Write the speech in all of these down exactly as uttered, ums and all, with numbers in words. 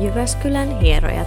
Jyväskylän hierojat.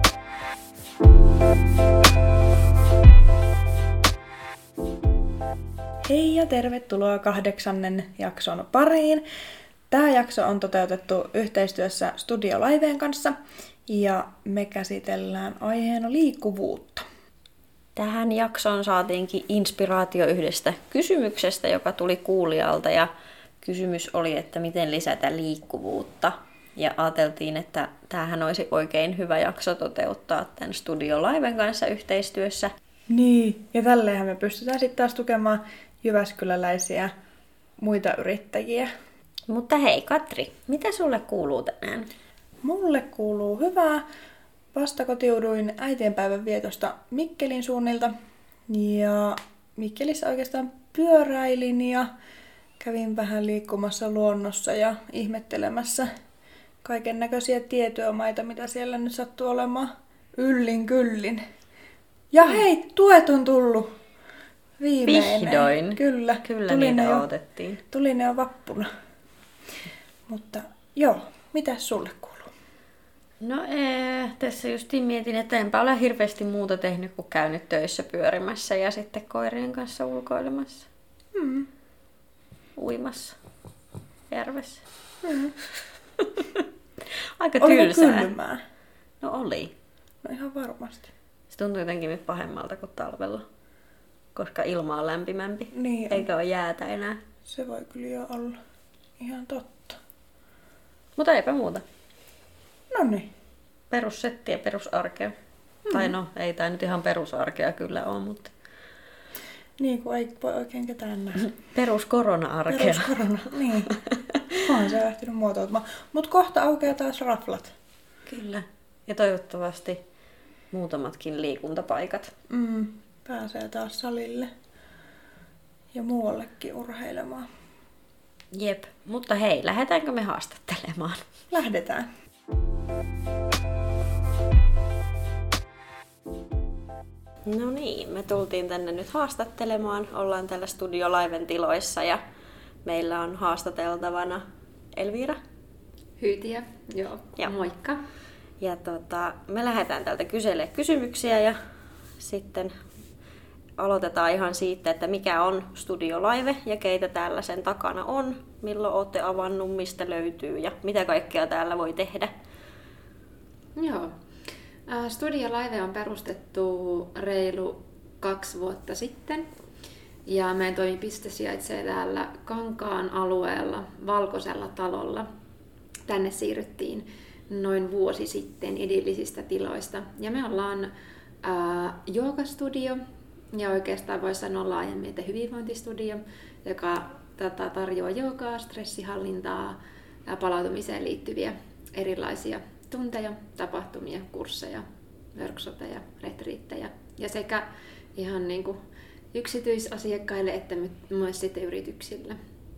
Hei ja tervetuloa kahdeksannen jakson pariin. Tämä jakso on toteutettu yhteistyössä Studio Liveen kanssa ja me käsitellään aiheena liikkuvuutta. Tähän jaksoon saatiinkin inspiraatio yhdestä kysymyksestä, joka tuli kuulijalta, ja kysymys oli, että miten lisätä liikkuvuutta. Ja ajateltiin, että tämähän olisi oikein hyvä jakso toteuttaa tämän Studio Liven kanssa yhteistyössä. Niin, ja tälleenhän me pystytään sitten taas tukemaan jyväskyläläisiä muita yrittäjiä. Mutta hei Katri, mitä sulle kuuluu tänään? Mulle kuuluu hyvää. Vasta kotiuduin äitienpäivän vietosta Mikkelin suunnilta. Ja Mikkelissä oikeastaan pyöräilin ja kävin vähän liikkumassa luonnossa ja ihmettelemässä kaiken näköisiä tietyömaita, mitä siellä nyt sattuu olemaan yllin kyllin. Ja mm. hei, tuet on tullut viimeinen. Vihdoin. Kyllä. Kyllä tuli niitä jo, odotettiin. Tuli ne jo vappuna. Mutta joo, mitäs sulle kuuluu? No ee, tässä justiin mietin, että enpä ole hirveästi muuta tehnyt kuin käynyt töissä pyörimässä ja sitten koirien kanssa ulkoilemassa. Mm. Uimassa järvessä. Mm. Aika Oliko tylsää. kylmää? No oli. No ihan varmasti. Se tuntuu jotenkin nyt pahemmalta kuin talvella, koska ilma on lämpimämpi, Niin on. eikä ole jäätä enää. Se voi kyllä jo olla. Ihan totta. Mutta eipä muuta. No niin. Perussettiä, perusarkea. Mm. Tai no, ei tämä nyt ihan perusarkea kyllä ole, mutta Niin kuin ei voi oikein ketään nähdä. peruskorona-arkea. Peruskorona, niin. Onhan se lähtenyt muotoutumaan. Mutta kohta aukeaa taas raflat. Kyllä. Ja toivottavasti muutamatkin liikuntapaikat. Mm, pääsee taas salille. Ja muuallekin urheilemaan. Jep. Mutta hei, lähdetäänkö me haastattelemaan? Lähdetään. No niin, me tultiin tänne nyt haastattelemaan. Ollaan täällä Studio Liven tiloissa ja meillä on haastateltavana Elvira. Hyytiä, joo. Joo. Moikka. Ja tota, me lähdetään täältä kyselemään kysymyksiä ja sitten aloitetaan ihan siitä, että mikä on Studio Live ja keitä täällä sen takana on, milloin olette avannut, mistä löytyy ja mitä kaikkea täällä voi tehdä. Joo. Studio Live on perustettu reilu kaksi vuotta sitten. Ja meidän toimipiste sijaitsee täällä Kankaan alueella, Valkoisella talolla. Tänne siirryttiin noin vuosi sitten edellisistä tiloista. Ja me ollaan ää, joogastudio ja oikeastaan voisi sanoa laajemmin, että hyvinvointistudio, joka tota, tarjoaa joogaa, stressihallintaa ja palautumiseen liittyviä erilaisia tunteja, tapahtumia, kursseja, workshopeja, retriittejä ja sekä ihan niin kuin yksityisasiakkaille että myös sitten yrityksille.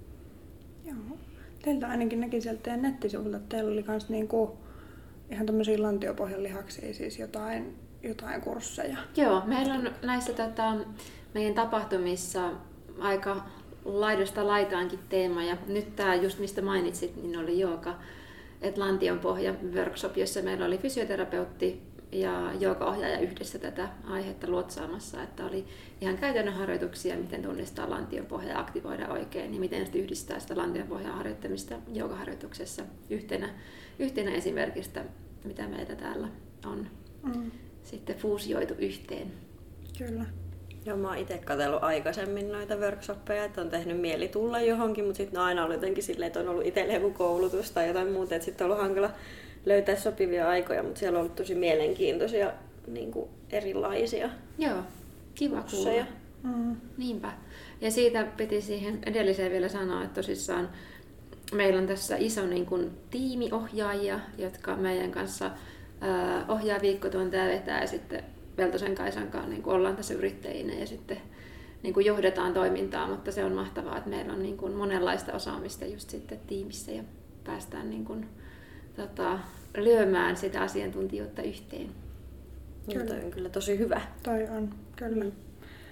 Joo. Teiltä ainakin näki sieltä teidän nettisivuilta, että teillä oli kans niinku ihan tämmöisiä lantiopohjan lihaksia, siis jotain, jotain kursseja. Joo, meillä on näissä tota, meidän tapahtumissa aika laidasta laitaankin teema ja nyt tämä just mistä mainitsit, niin oli jooga. että lantionpohja workshop, jossa meillä oli fysioterapeutti ja joogaohjaaja yhdessä tätä aihetta luotsaamassa, että oli ihan käytännön harjoituksia, miten tunnistaa lantionpohja ja aktivoida oikein, ja miten yhdistää sitä lantionpohjan harjoittamista joogaharjoituksessa yhtenä, yhtenä esimerkistä, mitä meitä täällä on mm. sitten fuusioitu yhteen. Kyllä. Joo, mä oon itse katsellut aikaisemmin noita workshoppeja, että on tehnyt mieli tulla johonkin, mutta sitten on aina ollut jotenkin silleen, että on ollut itselle joku koulutus tai jotain muuta, että sitten on ollut hankala löytää sopivia aikoja, mutta siellä on ollut tosi mielenkiintoisia niin kuin erilaisia. Joo, kiva kuulla. Mm. Niinpä. Ja siitä piti siihen edelliseen vielä sanoa, että tosissaan meillä on tässä iso niin kuin, tiimiohjaajia, jotka meidän kanssa ää, ohjaa viikkotunteja vetää ja sitten Veltosen Kaisan kanssa niin kuin ollaan tässä yrittäjinä ja sitten niin kuin johdetaan toimintaa, mutta se on mahtavaa, että meillä on niin kuin monenlaista osaamista just sitten tiimissä ja päästään niin kuin, tota, lyömään sitä asiantuntijuutta yhteen. Kyllä. Toi on kyllä tosi hyvä. Toi on, kyllä. Mm.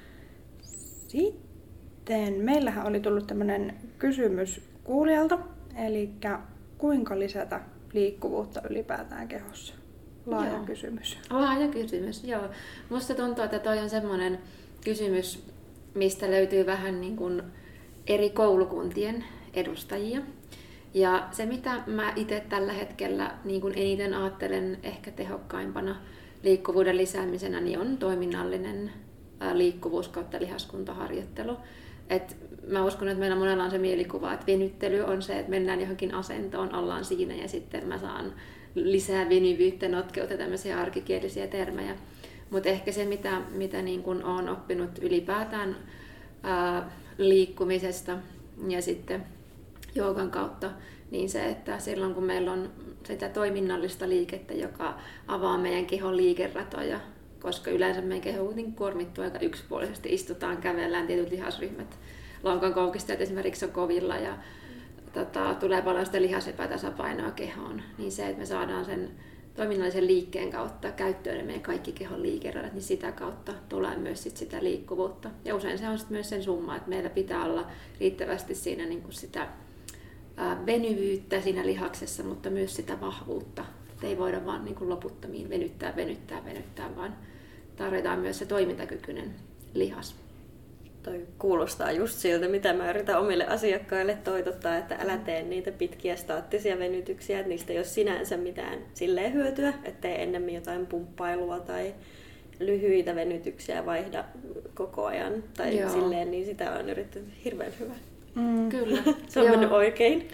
Sitten meillähän oli tullut tämmöinen kysymys kuulijalta, eli kuinka lisätä liikkuvuutta ylipäätään kehossa? Laaja Joo. kysymys. Laaja kysymys, joo. Musta tuntuu, että toi on semmoinen kysymys, mistä löytyy vähän niin kuin eri koulukuntien edustajia. Ja se, mitä mä itse tällä hetkellä niin kuin eniten ajattelen ehkä tehokkaimpana liikkuvuuden lisäämisenä, niin on toiminnallinen liikkuvuus kautta lihaskuntaharjoittelu. Et mä uskon, että meillä monella on se mielikuva, että venyttely on se, että mennään johonkin asentoon, ollaan siinä ja sitten mä saan lisää venyvyyttä, notkeutta ja tämmöisiä arkikielisiä termejä. Mutta ehkä se, mitä, mitä niin kun olen oppinut ylipäätään ää, liikkumisesta ja sitten joogan kautta, niin se, että silloin kun meillä on sitä toiminnallista liikettä, joka avaa meidän kehon liikeratoja, koska yleensä meidän keho kuitenkin kuormittuu aika yksipuolisesti, istutaan, kävellään, tietyt lihasryhmät, lonkan koukistajat esimerkiksi on kovilla ja tota, tulee paljon sitä lihasepätasapainoa kehoon, niin se, että me saadaan sen toiminnallisen liikkeen kautta käyttöön meidän kaikki kehon liikeradat, niin sitä kautta tulee myös sit sitä liikkuvuutta. Ja usein se on sit myös sen summa, että meillä pitää olla riittävästi siinä niin kuin sitä ää, venyvyyttä siinä lihaksessa, mutta myös sitä vahvuutta. Et ei voida vaan niin kuin loputtomiin venyttää, venyttää, venyttää, vaan tarvitaan myös se toimintakykyinen lihas. Toi kuulostaa just siltä, mitä mä yritän omille asiakkaille toitottaa, että älä tee niitä pitkiä staattisia venytyksiä, että niistä ei ole sinänsä mitään silleen hyötyä, ettei ennemmin jotain pumppailua tai lyhyitä venytyksiä vaihda koko ajan tai Joo. silleen, niin sitä on yrittänyt hirveän hyvä. Mm. Kyllä. Se on Joo. mennyt oikein.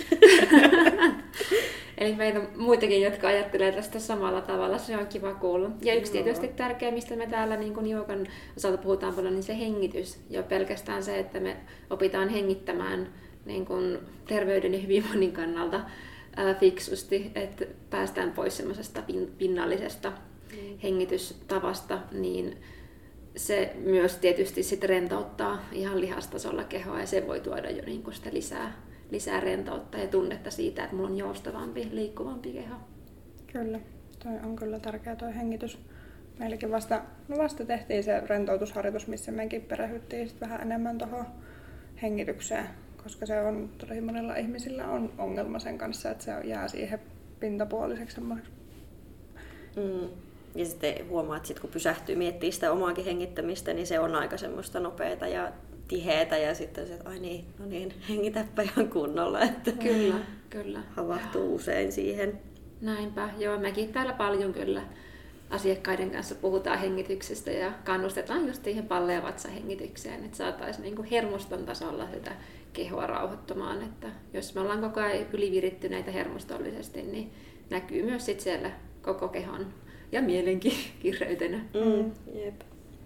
Eli meitä on muitakin, jotka ajattelee tästä samalla tavalla, se on kiva kuulla. Ja yksi Joo. tietysti tärkeä, mistä me täällä niin kuin joogan osalta puhutaan paljon, niin se hengitys. Jo pelkästään se, että me opitaan hengittämään niin kuin terveyden ja hyvinvoinnin kannalta ää, fiksusti, että päästään pois semmoisesta pin- pinnallisesta mm. hengitystavasta, niin se myös tietysti sit rentouttaa ihan lihastasolla kehoa ja se voi tuoda jo niin kuin sitä lisää. lisää rentoutta ja tunnetta siitä, että mulla on joustavampi, liikkuvampi keho. Kyllä, toi on kyllä tärkeä toi hengitys. Meilläkin vasta, no vasta tehtiin se rentoutusharjoitus, missä mekin perehdyttiin sit vähän enemmän tuohon hengitykseen, koska se on tosi monilla ihmisillä on ongelma sen kanssa, että se jää siihen pintapuoliseksi semmoiseksi. Mm. Ja sitten huomaa, että sit kun pysähtyy miettii sitä omaakin hengittämistä, niin se on aika semmoista nopeata ja tiheätä ja sitten se, että ai niin, no niin, hengitäpä ihan kunnolla, että Kyllä, kyllä. havahtuu usein siihen. Näinpä, joo, mekin täällä paljon kyllä asiakkaiden kanssa puhutaan hengityksestä ja kannustetaan just siihen palle- ja vatsahengitykseen, että saataisiin niinku hermoston tasolla sitä kehoa rauhoittumaan, että jos me ollaan koko ajan ylivirittyneitä hermostollisesti, niin näkyy myös sit siellä koko kehon ja mielenkin kireytenä. Mm, jep.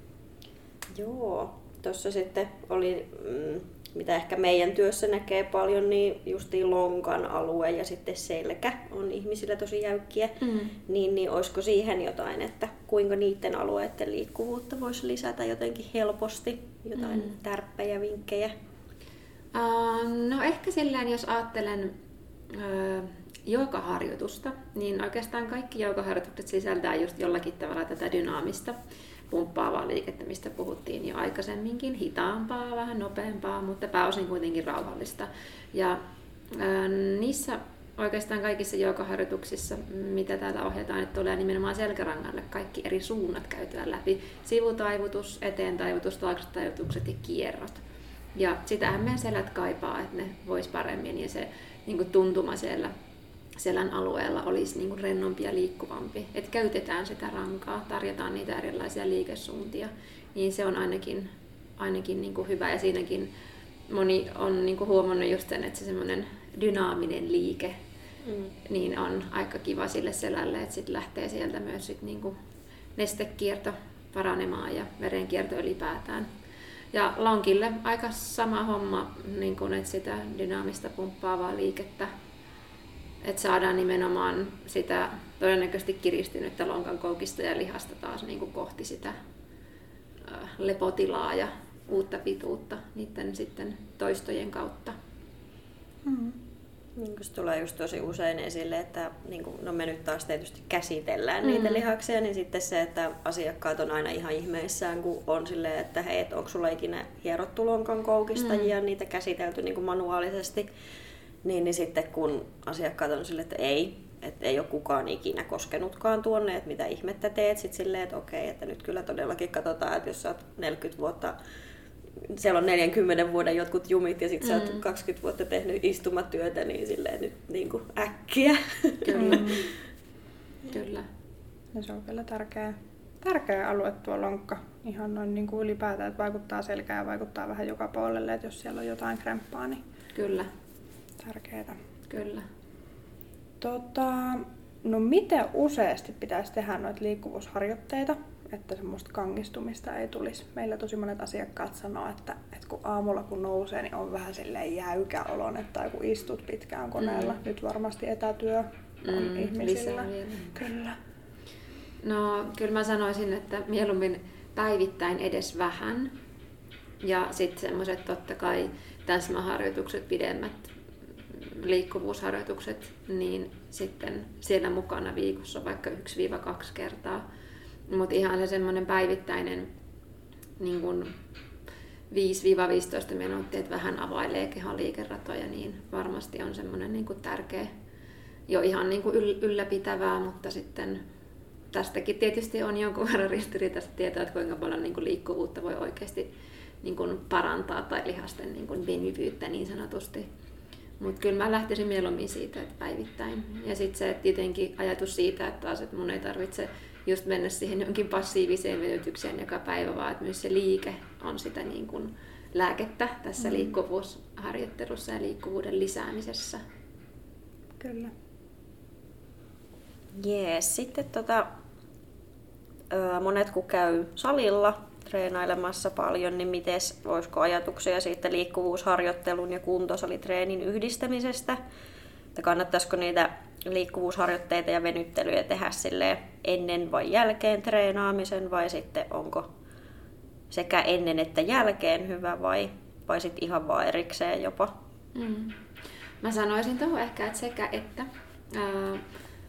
Joo, tuossa sitten oli, mm, mitä ehkä meidän työssä näkee paljon, niin justiin lonkan alue ja sitten selkä on ihmisillä tosi jäykkiä. Mm. Niin, niin olisiko siihen jotain, että kuinka niiden alueiden liikkuvuutta voisi lisätä jotenkin helposti? Jotain mm. tärppejä, vinkkejä? Uh, no ehkä sillään, jos ajattelen uh, joogaharjoitusta, niin oikeastaan kaikki joogaharjoitukset sisältää just jollakin tavalla tätä dynaamista pumppaavaa liikettä, mistä puhuttiin jo aikaisemminkin, hitaampaa, vähän nopeampaa, mutta pääosin kuitenkin rauhallista. Ja ää, niissä oikeastaan kaikissa joogaharjoituksissa, mitä täällä ohjataan, että tulee nimenomaan selkärangalle kaikki eri suunnat käytyä läpi. Sivutaivutus, eteen taivutus, taakse taivutukset ja kierrot. Ja sitähän meidän selät kaipaa, että ne vois paremmin ja se niin kuin tuntuma siellä selän alueella olisi niin kuin rennompi ja liikkuvampi. Että käytetään sitä rankaa, tarjotaan niitä erilaisia liikesuuntia, niin se on ainakin, ainakin niin kuin hyvä. Ja siinäkin moni on niin kuin huomannut just sen, että se semmoinen dynaaminen liike mm. niin on aika kiva sille selälle, että sitten lähtee sieltä myös sit niin kuin nestekierto paranemaan ja verenkierto ylipäätään. Ja lonkille aika sama homma, niin kuin, että sitä dynaamista pumppaavaa liikettä, että saadaan nimenomaan sitä todennäköisesti kiristynyttä lonkan koukista ja lihasta taas niin kuin kohti sitä lepotilaa ja uutta pituutta niiden sitten toistojen kautta. Mm. Niin se tulee just tosi usein esille, että niin kun, no me nyt taas tietysti käsitellään mm. niitä lihaksia, niin sitten se, että asiakkaat on aina ihan ihmeissään, kun on silleen, että hei, et onko sulla ikinä hierottu lonkan koukistajia, mm. niitä käsitelty niin kuin manuaalisesti. Niin, niin sitten kun asiakkaat on silleen, että ei, että ei ole kukaan ikinä koskenutkaan tuonne, että mitä ihmettä teet. Sitten silleen, että okei, että nyt kyllä todellakin katsotaan, että jos sä oot neljäkymmentä vuotta, siellä on neljänkymmenen vuoden jotkut jumit ja sitten mm. sä oot kaksikymmentä vuotta tehnyt istumatyötä, niin silleen nyt niin kuin äkkiä. Kyllä. Mm. Kyllä. Ja se on kyllä tärkeä, tärkeä alue tuo lonkka. Ihan noin niin kuin ylipäätään, että vaikuttaa selkään ja vaikuttaa vähän joka puolelle, että jos siellä on jotain kremppaa, niin kyllä. Tärkeää. Kyllä. Tota, no miten useasti pitäisi tehdä noita liikkuvuusharjoitteita, että semmoista kangistumista ei tulisi? Meillä tosi monet asiakkaat sanoo, että, että kun aamulla kun nousee, niin on vähän silleen jäykä olon, tai kun istut pitkään koneella. Mm. Nyt varmasti etätyö on mm, ihmisillä. Kyllä. No kyllä mä sanoisin, että mieluummin päivittäin edes vähän. Ja sitten semmoiset totta kai täsmäharjoitukset, pidemmät liikkuvuusharjoitukset, niin sitten siellä mukana viikossa vaikka yksi kaksi kertaa. Mutta ihan se semmoinen päivittäinen niin kun viisi viisitoista minuuttia, että vähän availee kehon liikeratoja, niin varmasti on semmoinen niin kun tärkeä, jo ihan niin kun ylläpitävää, mutta sitten tästäkin tietysti on jonkun verran ristiriitaista tietoa, että kuinka paljon niin kun liikkuvuutta voi oikeasti niin kun parantaa tai lihasten niin kun venyvyyttä niin sanotusti. Mutta kyllä mä lähtisin mieluummin siitä, että päivittäin. Ja sitten se, että tietenkin ajatus siitä, että taas, että mun ei tarvitse just mennä siihen jonkin passiiviseen venytykseen joka päivä, vaan että myös se liike on sitä niin kuin lääkettä tässä mm. liikkuvuusharjoittelussa ja liikkuvuuden lisäämisessä. Kyllä. Jees. Sitten tota, monet kun käy salilla treenailemassa paljon, niin mites, voisiko ajatuksia siitä liikkuvuusharjoittelun ja kuntosalitreenin yhdistämisestä? Että kannattaisiko niitä liikkuvuusharjoitteita ja venyttelyjä tehdä silleen ennen vai jälkeen treenaamisen, vai sitten onko sekä ennen että jälkeen hyvä, vai, vai sitten ihan vaan erikseen jopa? Mm. Mä sanoisin tuohon ehkä, että sekä että. Ää,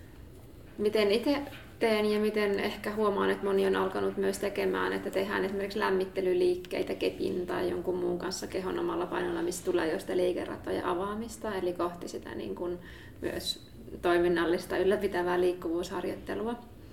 miten itse teen ja miten ehkä huomaan, että moni on alkanut myös tekemään, että tehdään esimerkiksi lämmittelyliikkeitä kepin tai jonkun muun kanssa kehon omalla painolla, missä tulee jo sitä liikeratoja avaamista, eli kohti sitä niin kuin myös toiminnallista ylläpitävää liikkuvuusharjoittelua.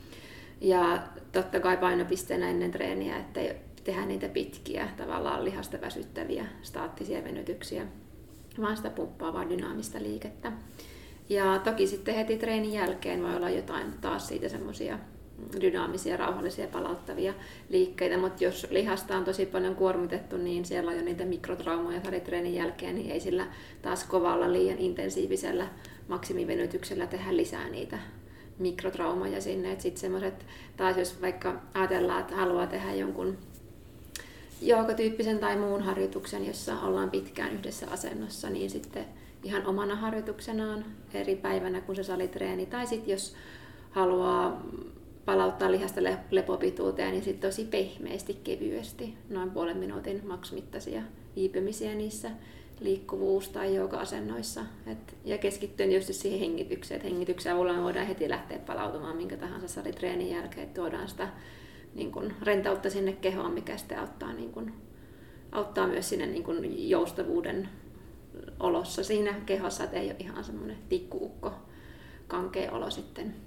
Ja totta kai painopisteenä ennen treeniä, että tehdään niitä pitkiä, tavallaan lihasta väsyttäviä staattisia venytyksiä, vaan sitä pumppaavaa dynaamista liikettä. Ja toki sitten heti treenin jälkeen voi olla jotain taas siitä semmoisia dynaamisia, rauhallisia, palauttavia liikkeitä, mutta jos lihasta on tosi paljon kuormitettu, niin siellä on jo niitä mikrotraumoja salitreenin jälkeen, niin ei sillä taas kovalla liian intensiivisellä maksimivenytyksellä tehdä lisää niitä mikrotraumoja sinne. Et sit semmoset, taas jos vaikka ajatellaan, että haluaa tehdä jonkun joogatyyppisen tai muun harjoituksen, jossa ollaan pitkään yhdessä asennossa, niin sitten ihan omana harjoituksenaan eri päivänä kuin se salitreeni. Tai sitten jos haluaa palauttaa lihasta lepopituuteen, niin sitten tosi pehmeästi, kevyesti, noin puolen minuutin maksimittaisia viipymisiä niissä liikkuvuus- tai jooga-asennoissa. Et, ja keskittyen just siihen hengitykseen. Et hengityksen avulla me voidaan heti lähteä palautumaan minkä tahansa salitreenin jälkeen, että tuodaan sitä niin kun, rentautta sinne kehoon, mikä sitten auttaa, niin kun, auttaa myös sinne niin kun, joustavuuden olossa siinä kehossa, että ei ole ihan semmoinen tikkuukko kankea olo sitten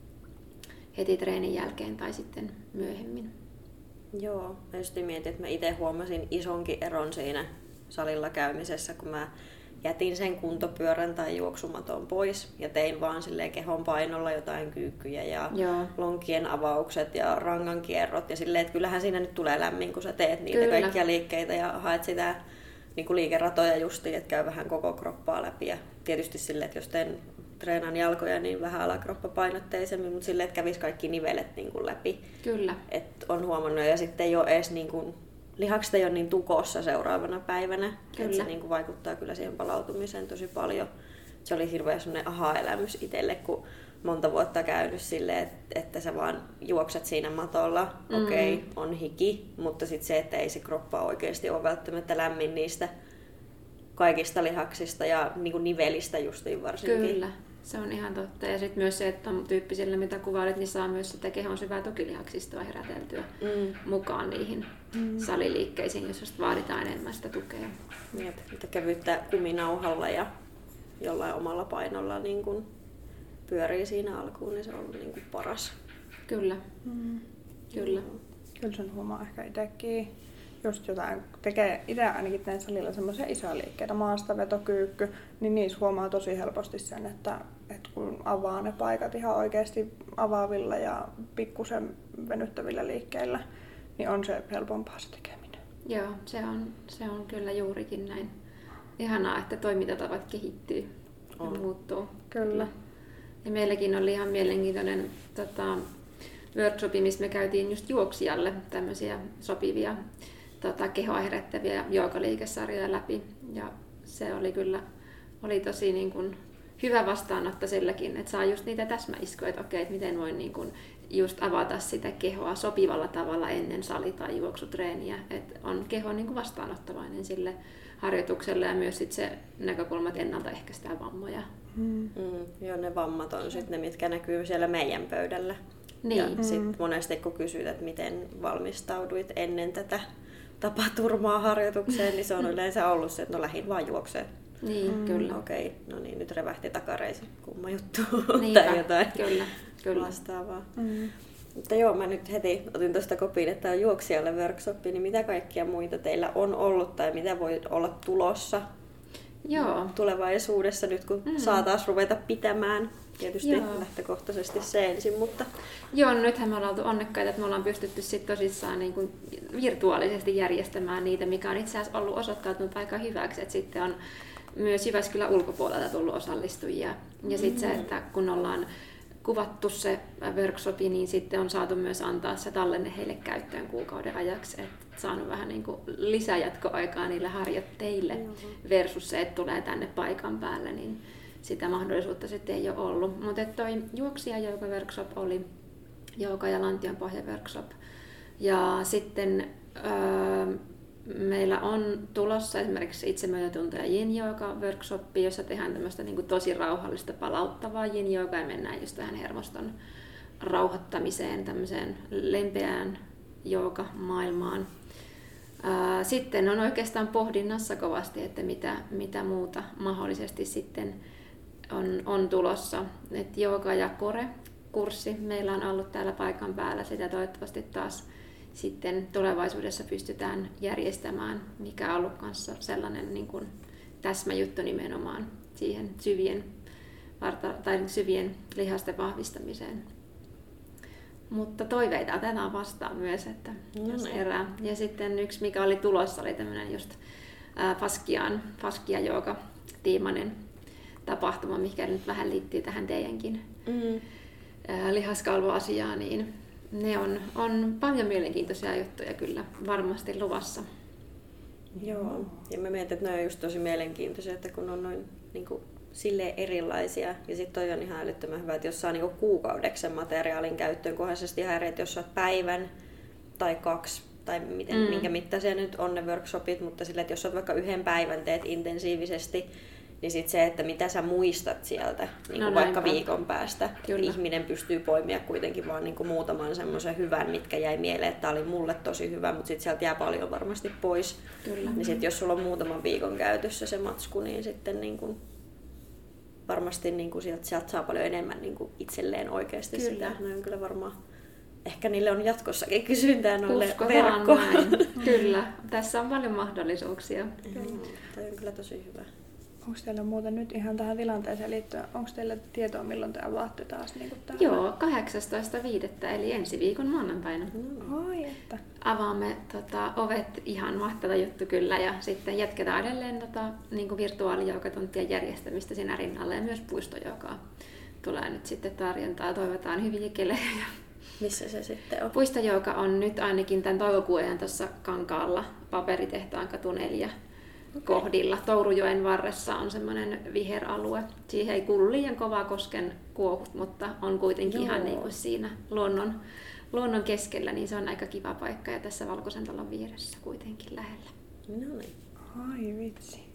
heti treenin jälkeen tai sitten myöhemmin. Joo, mä just mietin, että mä itse huomasin isonkin eron siinä salilla käymisessä, kun mä jätin sen kuntopyörän tai juoksumaton pois ja tein vaan silleen kehon painolla jotain kyykkyjä ja Joo. lonkien avaukset ja rangan kierrot ja silleen, että kyllähän siinä nyt tulee lämmin, kun sä teet niitä Kyllä. kaikkia liikkeitä ja haet sitä niin kuin liikeratoja justiin, että käy vähän koko kroppaa läpi ja tietysti silleen, että jos teen treenaan jalkoja, niin vähän alakroppapainotteisemmin, mutta silleen, että kävisi kaikki nivelet niin kuin läpi. Kyllä. Et on huomannut ja sitten ei ole edes niin kuin, lihakset ei ole niin tukossa seuraavana päivänä, että se niin kuin vaikuttaa kyllä siihen palautumiseen tosi paljon. Se oli hirveän semmoinen aha-elämys itselle, kun monta vuotta käynyt silleen, että sä vaan juokset siinä matolla, mm. okei, okay, on hiki, mutta sitten se, että ei se kroppa oikeasti ole välttämättä lämmin niistä kaikista lihaksista ja niin kuin nivelistä justiin varsinkin. Kyllä, se on ihan totta. Ja sitten myös se, että on tyyppisillä, mitä kuvailit, niin saa myös sitä kehon syvää tukilihaksistoa heräteltyä mm. mukaan niihin mm. saliliikkeisiin, joissa vaaditaan enemmän sitä tukea. Jep, että kevyttä kuminauhalla ja jollain omalla painolla niin kuin pyörii siinä alkuun, niin se on ollut niin kuin paras. Kyllä. Mm. Kyllä. Kyllä sen huomaa ehkä itsekin. Just jotain, tekee itse ainakin teen salilla semmoisia isoja liikkeitä, maastaveto, kyykky, niin niissä huomaa tosi helposti sen, että, että kun avaa ne paikat ihan oikeasti avaavilla ja pikkusen venyttävillä liikkeillä, niin on se helpompaa se tekeminen. Joo, se on, se on kyllä juurikin näin. Ihanaa, että toimintatavat kehittyy ja On. muuttuu. Kyllä. Ja meilläkin oli ihan mielenkiintoinen tota, workshopi, missä me käytiin just juoksijalle tämmöisiä sopivia tota, kehoa herättäviä joogaliikesarjoja läpi. Ja se oli kyllä oli tosi niin kuin, hyvä vastaanotto silläkin, että saa just niitä täsmäiskuja, että okei, että miten voin niin kuin, just avata sitä kehoa sopivalla tavalla ennen sali- tai juoksutreeniä. Että on keho niin kuin vastaanottavainen sille harjoitukselle ja myös sit se näkökulma, että ennaltaehkäistään vammoja. Mm. Mm, joo, ne vammat on sitten ne, mitkä näkyy siellä meidän pöydällä. Niin. Ja Mm. sitten monesti kun kysyt, että miten valmistauduit ennen tätä tapaturmaa harjoitukseen, niin se on yleensä ollut se, että no lähdin vaan juokseen. Niin, Mm. kyllä. Okei, no niin, nyt revähti takareisi, kumma juttu Niinpä, tai jotain kyllä, kyllä. vastaavaa. Mm. Mutta joo, mä nyt heti otin tuosta kopiin, että on juoksijalle workshopi, niin mitä kaikkia muita teillä on ollut tai mitä voi olla tulossa Joo. tulevaisuudessa nyt, kun Mm. saa taas ruveta pitämään. Tietysti Joo. lähtökohtaisesti se ensin, mutta Joo, no nythän me ollaan oltu onnekkaita, että me ollaan pystytty sit tosissaan niin kuin virtuaalisesti järjestämään niitä, mikä on itse asiassa ollut osoittautunut aika hyväksi. Et sitten on myös Jyväskylän ulkopuolelta tullut osallistujia. Ja sitten se, että kun ollaan kuvattu se workshopi, niin sitten on saatu myös antaa se tallenne heille käyttöön kuukauden ajaksi. Et saanut vähän niin kuin lisäjatkoaikaa niille harjoitteille versus se, että tulee tänne paikan päälle, niin sitä mahdollisuutta sitten ei ole ollut. Mutta toi juoksija workshop oli jooga- ja lantionpohja-workshop. Ja sitten öö, meillä on tulossa esimerkiksi itsemyötätunto- ja yin-jooga-workshoppi, jossa tehdään tämmöistä niin kuin tosi rauhallista palauttavaa yin-joogaa ja mennään just tähän hermoston rauhoittamiseen, tämmöiseen lempeään jooga-maailmaan. Ää, Sitten on oikeastaan pohdinnassa kovasti, että mitä, mitä muuta mahdollisesti sitten on, on tulossa. Et jooga ja kore kurssi meillä on ollut täällä paikan päällä, sitä toivottavasti taas sitten tulevaisuudessa pystytään järjestämään, mikä on ollut kanssa sellainen niin kuin täsmäjuttu nimenomaan siihen syvien, varta, tai syvien lihasten vahvistamiseen. Mutta toiveita otetaan vastaan myös, että jos No, herää. Ja sitten yksi, mikä oli tulossa, oli tämmöinen just ää, Faskian, Faskia Jooga tiimainen tapahtuma, mikä nyt vähän liittyy tähän teidänkin mm. ää, lihaskalvoasiaan, niin ne on, on paljon mielenkiintoisia juttuja kyllä varmasti luvassa. Joo, ja mä mietin, että ne on just tosi mielenkiintoisia, että kun on noin niin kuin, silleen erilaisia. Ja sitten toi on ihan älyttömän hyvä, että jos saa niin kuin, kuukaudeksi sen materiaalin käyttöön, kunhan se ihan eri, että jos saat päivän tai kaksi, tai miten, mm. minkä mittaisia nyt on ne workshopit, mutta sille, että jos olet vaikka yhden päivän teet intensiivisesti, niin sit se, että mitä sä muistat sieltä niin No kuin vaikka näinpä. viikon päästä, Kyllä. ihminen pystyy poimia kuitenkin vaan niin kuin muutaman semmoisen hyvän, mitkä jäi mieleen, että tämä oli mulle tosi hyvä, mutta sitten sieltä jää paljon varmasti pois. Kyllä. Niin sit, jos sulla on muutaman viikon käytössä se matsku, niin sitten niin kuin varmasti niin kuin sieltä, sieltä saa paljon enemmän niin kuin itselleen oikeasti Kyllä. sitä. No on kyllä varmaan, ehkä niille on jatkossakin kysyntää noille Uskotaan verkko. näin. Kyllä, tässä on paljon mahdollisuuksia. Joo, toi on kyllä tosi hyvä. Onko teillä muuten nyt ihan tähän tilanteeseen liittyen, onko teillä tietoa milloin te avaatte taas niin kuin täällä? Joo, kahdeksastoista viidettä eli ensi viikon maanantaina. Ai että. Avaamme tota, ovet, ihan mahtava juttu kyllä, ja sitten jatketaan edelleen tota, niin virtuaalijoukotuntien järjestämistä siinä rinnalla ja myös puistojoukaa tulee nyt sitten tarjontaa. Toivotaan hyviä kelejä. Missä se sitten on? Puistojouka on nyt ainakin tämän toukokuun ajan tuossa Kankaalla Paperitehtaan katu neljä kohdilla. Tourujoen varressa on semmoinen viheralue. Siihen ei kuulu liian kovaa kosken kuohut, mutta on kuitenkin Joo. ihan niin kuin siinä luonnon, luonnon keskellä, niin se on aika kiva paikka ja tässä Valkoisen talon vieressä kuitenkin lähellä. No niin. Ai vitsi.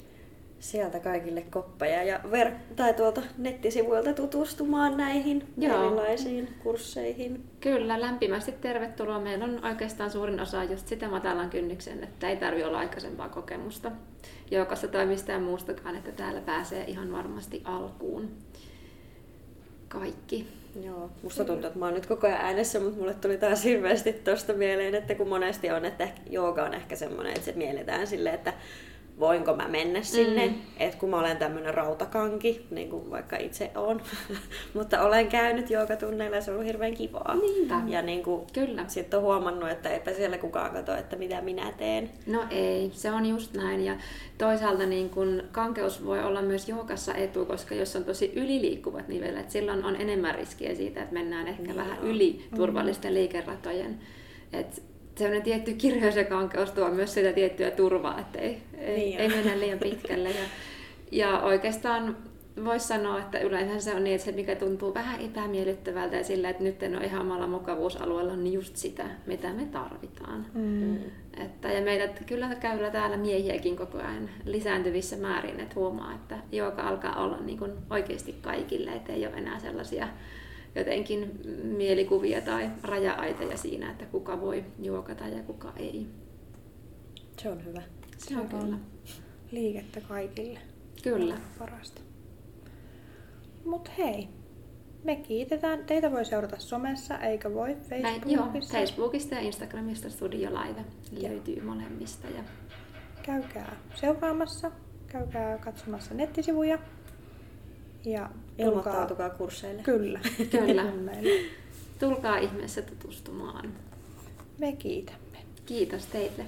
Sieltä kaikille koppeja ja ver- tai tuolta nettisivuilta tutustumaan näihin Joo. erilaisiin kursseihin. Kyllä, lämpimästi tervetuloa. Meillä on oikeastaan suurin osa just sitä matalan kynnyksen, että ei tarvitse olla aikaisempaa kokemusta joukassa tai mistään muustakaan, että täällä pääsee ihan varmasti alkuun. kaikki. Joo, musta tuntuu, että mä oon nyt koko ajan äänessä, mutta mulle tuli taas hirveästi tosta mieleen, että kun monesti on, että jooga on ehkä semmoinen, että se mielletään silleen, että voinko mä mennä sinne, mm. että kun mä olen tämmönen rautakanki, niin kuin vaikka itse on, mutta olen käynyt joogatunneilla ja se on ollut hirveän kivaa. Niinpä. Ja niin kuin Kyllä. Sitten on huomannut, että eipä siellä kukaan katso, että mitä minä teen. No ei, se on just näin. Ja toisaalta niin kun kankeus voi olla myös joogassa etu, koska jos on tosi yliliikkuvat nivelet, silloin on enemmän riskiä siitä, että mennään ehkä niin vähän joo. yli turvallisten mm. liikeratojen. Et sellainen tietty kirjaus ja kankeus tuo myös sitä tiettyä turvaa, että ei, ei, niin ei mennä liian pitkälle. Ja, ja oikeastaan voisi sanoa, että yleensä se on niin, että se mikä tuntuu vähän epämiellyttävältä ja sillä, että nyt en ole ihan omalla mukavuusalueella, on just sitä, mitä me tarvitaan. Mm. Että, ja meitä kyllä käy täällä miehiäkin koko ajan lisääntyvissä määrin, että huomaa, että jooga alkaa olla niin kuin oikeasti kaikille, että ei ole enää sellaisia jotenkin mielikuvia tai raja-aitoja siinä, että kuka voi joogata ja kuka ei. Se on hyvä. Se on kyllä. Liikettä kaikille. Kyllä. Parasta. Mut hei, me kiitetään. Teitä voi seurata somessa, eikä voi Facebookissa. Näin, joo, Facebookista ja Instagramista Studio Live löytyy molemmista. Ja käykää seuraamassa, käykää katsomassa nettisivuja. Ja ilmoittautukaa kursseille. Kyllä. Kyllä. Tulkaa ihmeessä tutustumaan. Me kiitämme. Kiitos teille.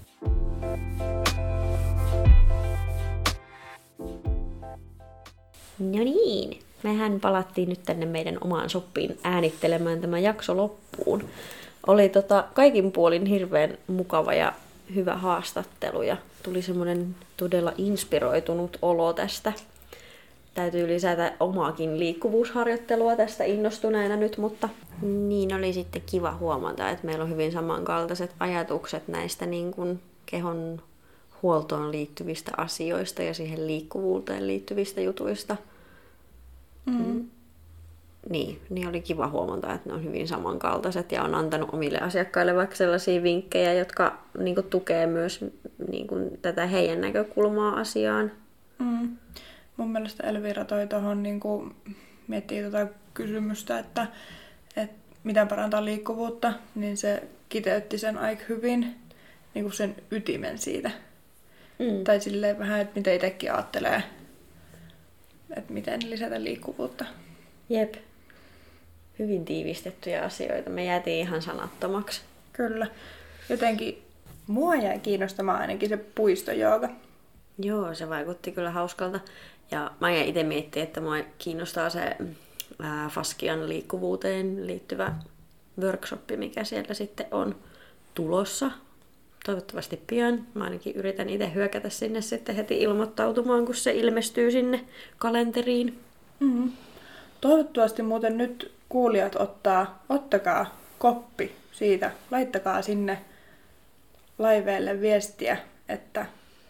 No niin, mehän palattiin nyt tänne meidän omaan soppiin äänittelemään tämä jakso loppuun. Oli tota kaikin puolin hirveän mukava ja hyvä haastattelu ja tuli semmoinen todella inspiroitunut olo tästä. Täytyy lisätä omaakin liikkuvuusharjoittelua tästä innostuneena nyt, mutta niin oli sitten kiva huomata, että meillä on hyvin samankaltaiset ajatukset näistä niin kuin kehon huoltoon liittyvistä asioista ja siihen liikkuvuuteen liittyvistä jutuista. Mm. Mm. Niin, niin oli kiva huomata, että ne on hyvin samankaltaiset ja on antanut omille asiakkaille vaikka sellaisia vinkkejä, jotka niin kuin tukee myös niin kuin tätä heidän näkökulmaa asiaan. Mm. Mun mielestä Elvira toi tuohon niin kuin miettii tuota kysymystä, että, että miten parantaa liikkuvuutta, niin se kiteytti sen aika hyvin, niin kuin sen ytimen siitä. Mm. Tai silleen vähän, että mitä itsekin ajattelee, että miten lisätä liikkuvuutta. Jep. Hyvin tiivistettyjä asioita. Me jäätiin ihan sanattomaksi. Kyllä. Jotenkin mua jäi kiinnostamaan ainakin se puistojooga. Joo, se vaikutti kyllä hauskalta. Ja mä jäin itse miettimään, että mua kiinnostaa se ää, Faskian liikkuvuuteen liittyvä workshoppi, mikä siellä sitten on tulossa. Toivottavasti pian. Mä ainakin yritän itse hyökätä sinne sitten heti ilmoittautumaan, kun se ilmestyy sinne kalenteriin. Mm-hmm. Toivottavasti muuten nyt kuulijat ottaa, ottakaa koppi siitä. Laittakaa sinne laiveelle viestiä, että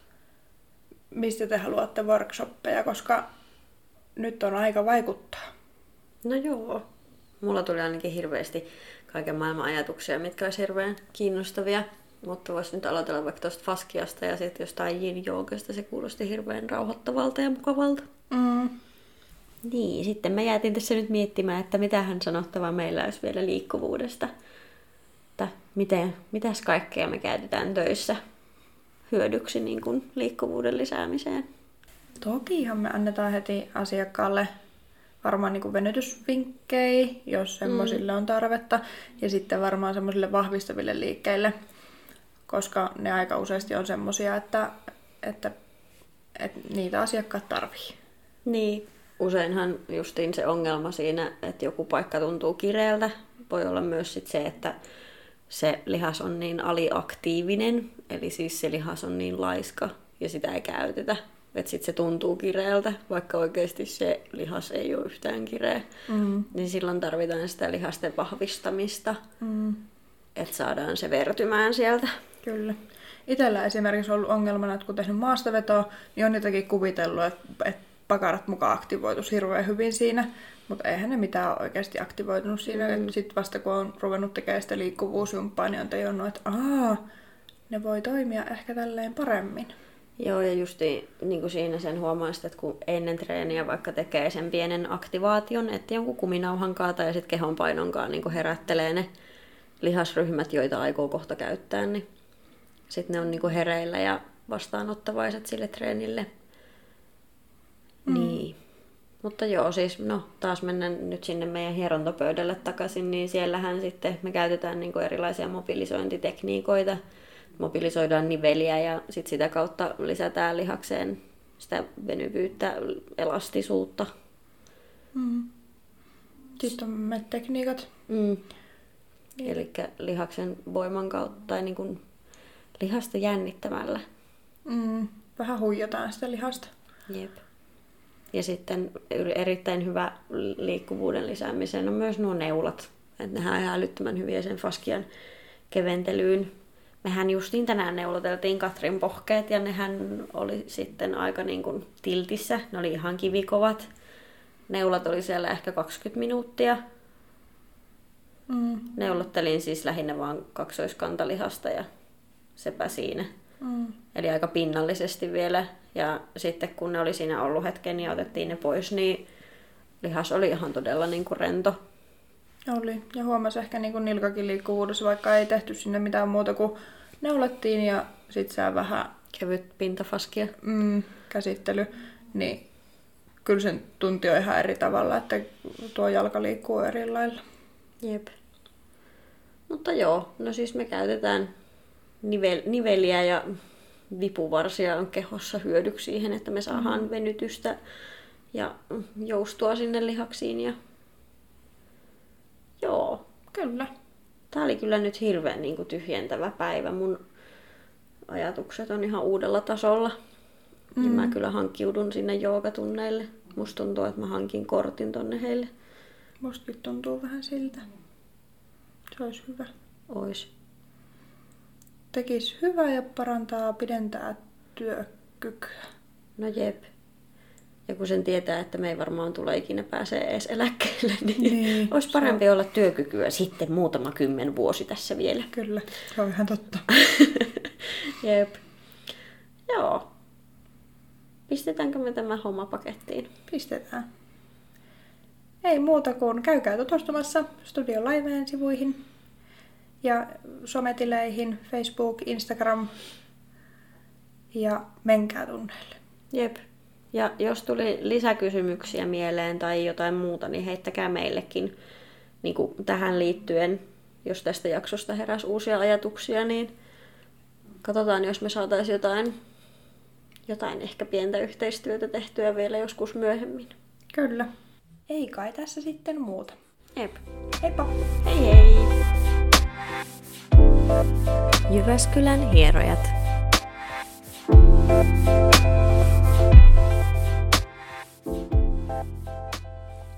mistä te haluatte workshoppeja, koska nyt on aika vaikuttaa. No joo. Mulla tuli ainakin hirveästi kaiken maailman ajatuksia, mitkä olisi hirveän kiinnostavia. Mutta voisi nyt aloitella vaikka tuosta Faskiasta ja sitten jostain yin-joogasta. Se kuulosti hirveän rauhoittavalta ja mukavalta. Mm. Niin, sitten me jäätiin tässä nyt miettimään, että mitähän sanottavaa meillä olisi vielä liikkuvuudesta. Että miten, mitäs kaikkea me käytetään töissä hyödyksi niin kuin liikkuvuuden lisäämiseen. Tokihan me annetaan heti asiakkaalle varmaan niin kuin venytysvinkkejä, jos semmoisille mm. on tarvetta. Ja sitten varmaan semmoisille vahvistaville liikkeille, koska ne aika useasti on semmoisia, että, että, että niitä asiakkaat tarvii. Niin, useinhan justiin se ongelma siinä, että joku paikka tuntuu kireältä. Voi olla myös sit se, että se lihas on niin aliaktiivinen, eli siis se lihas on niin laiska ja sitä ei käytetä. Että sitten se tuntuu kireältä, vaikka oikeasti se lihas ei ole yhtään kireä. Mm. Niin silloin tarvitaan sitä lihasten vahvistamista, mm. että saadaan se vertymään sieltä. Kyllä. Itsellä esimerkiksi on ollut ongelmana, että kun tehnyt maastavetoa, niin on jotenkin kuvitellut, että, että pakarat mukaan aktivoitus hirveän hyvin siinä. Mutta eihän ne mitään ole oikeasti aktivoitunut siinä. Mm. Sitten vasta kun on ruvennut tekemään sitä liikkuvuusjumppaa, niin on tajunnut, että aah, ne voi toimia ehkä tälleen paremmin. Joo, ja just niin kuin siinä sen huomaa, että kun ennen treeniä vaikka tekee sen pienen aktivaation, että jonkun kuminauhan kaata ja sitten kehonpainonkaan niin kuin herättelee ne lihasryhmät, joita aikoo kohta käyttää, niin sitten ne on niin kuin hereillä ja vastaanottavaiset sille treenille. Mm. Niin. Mutta joo, siis no taas mennään nyt sinne meidän hierontapöydälle takaisin, niin siellähän sitten me käytetään niin kuin erilaisia mobilisointitekniikoita. Mobilisoidaan niveliä ja sit sitä kautta lisätään lihakseen sitä venyvyyttä, elastisuutta. Mm. Sitten on M E T-tekniikat. Mm. Eli lihaksen voiman kautta tai niin kuin lihasta jännittämällä. Mm. Vähän huijataan sitä lihasta. Jep. Ja sitten erittäin hyvä liikkuvuuden lisäämiseen on myös nuo neulat. Että nehän on ihan älyttömän hyviä sen faskian keventelyyn. Mehän justiin tänään neuloteltiin Katrin pohkeet ja nehän oli sitten aika niin kuin tiltissä. Ne oli ihan kivikovat. Neulat oli siellä ehkä kaksikymmentä minuuttia. Mm. Neulottelin siis lähinnä vaan kaksoiskantalihasta ja sepä siinä. Mm. Eli aika pinnallisesti vielä. Ja sitten kun ne oli siinä ollut hetken ja otettiin ne pois, niin lihas oli ihan todella niin kuin rento. Oli. Ja huomasi ehkä niin kuin nilkakin liikkuvuudessa, vaikka ei tehty sinne mitään muuta kuin neulettiin ja sit sää vähän kevyt pintafaskia. Mm, käsittely. Niin kyllä sen tunti on ihan eri tavalla, että tuo jalka liikkuu eri lailla. Jep. Mutta joo, no siis me käytetään nivel, niveliä ja vipuvarsia on kehossa hyödyksi siihen, että me saadaan mm. venytystä ja joustua sinne lihaksiin. Ja... Joo. Kyllä. Tää oli kyllä nyt hirveän niin kuin tyhjentävä päivä. Mun ajatukset on ihan uudella tasolla. Mm. Ja mä kyllä hankkiudun sinne joogatunneille. Musta tuntuu, että mä hankin kortin tonne heille. Mustakin tuntuu vähän siltä. Se olisi hyvä. Ois. Tekis hyvää ja parantaa, pidentää työkykyä. No jep. Ja kun sen tietää, että me ei varmaan tule ikinä pääsee edes eläkkeelle, niin, niin olisi parempi on... olla työkykyä sitten muutama kymmen vuosi tässä vielä. Kyllä, se on ihan totta. Jep. Joo. Pistetäänkö me tämä homma pakettiin? Pistetään. Ei muuta kuin käykää tutustumassa Studio Liveen sivuihin ja sometileihin, Facebook, Instagram ja menkää tunneille. Jep. Ja jos tuli lisäkysymyksiä mieleen tai jotain muuta, niin heittäkää meillekin niin kuin tähän liittyen. Jos tästä jaksosta heräsi uusia ajatuksia, niin katsotaan, jos me saataisiin jotain, jotain ehkä pientä yhteistyötä tehtyä vielä joskus myöhemmin. Kyllä. Ei kai tässä sitten muuta. Jep. Heippa! Hei hei! Jyväskylän hierojat.